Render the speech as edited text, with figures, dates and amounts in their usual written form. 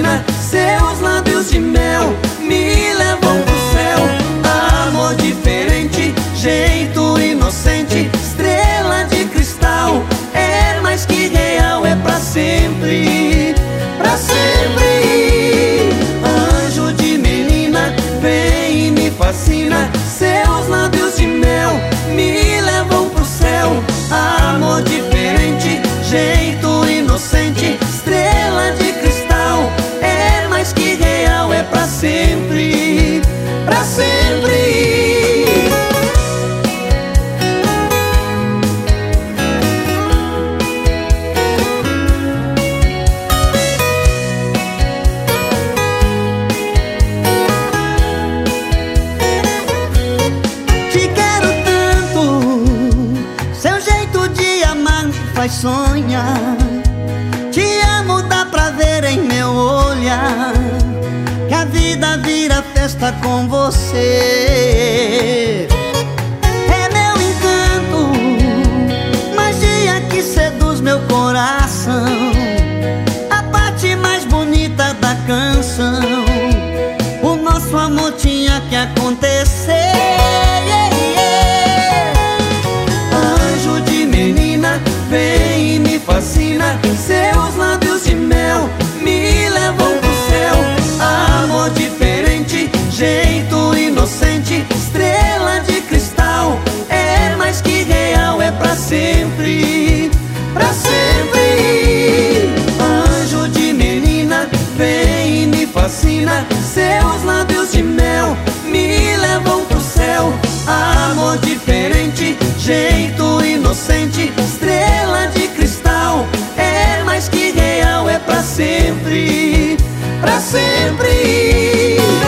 fascina, seus lábios de mel me levam pro céu. Amor diferente, jeito inocente, estrela de cristal, é mais que real, é pra sempre, pra sempre. Anjo de menina, vem e me fascina, seus lábios de mel me levam pro céu. Amor diferente, jeito inocente, estrela de cristal, é mais que real, é pra sempre, pra sempre. Faz sonhar, te amo, dá pra ver em meu olhar, que a vida vira festa com você. É meu encanto, magia que seduz meu coração, a parte mais bonita da canção. O nosso amor tinha que acontecer. Vem e me fascina, seus lábios de mel me levam pro céu. Amor diferente, jeito inocente, estrela de cristal, é mais que real, é pra sempre, pra sempre. Anjo de menina, vem e me fascina, seus lábios de mel me levam pro céu. Amor diferente, jeito inocente, estrela de cristal, é mais que real, é pra sempre, pra sempre.